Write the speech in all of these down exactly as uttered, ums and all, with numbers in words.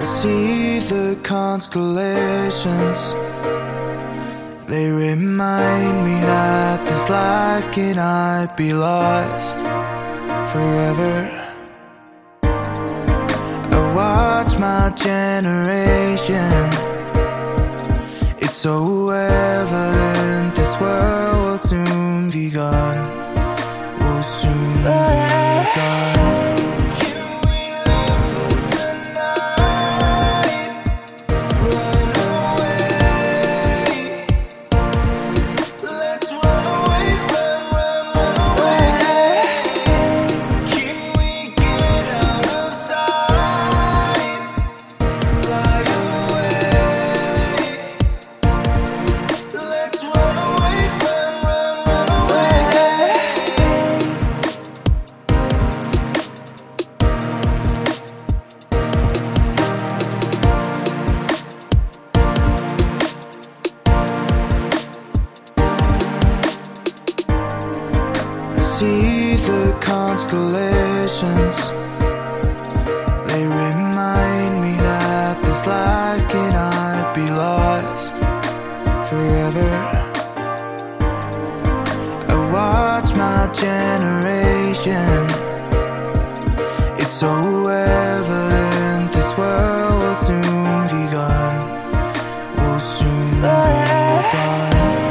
I see the constellations. They remind me that this life cannot be lost forever. I watch my generation. It's so evident this world will soon be gone. Will soon be gone. See the constellations. They remind me that this life cannot be lost forever. I watch my generation. It's so evident this world will soon be gone. Will soon be gone.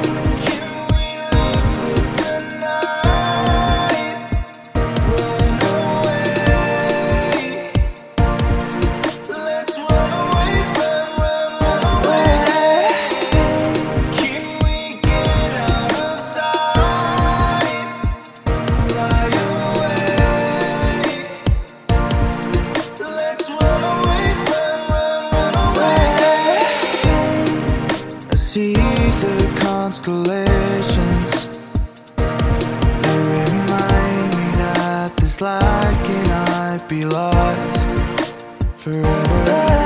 See the constellations. They remind me that this life cannot be lost forever.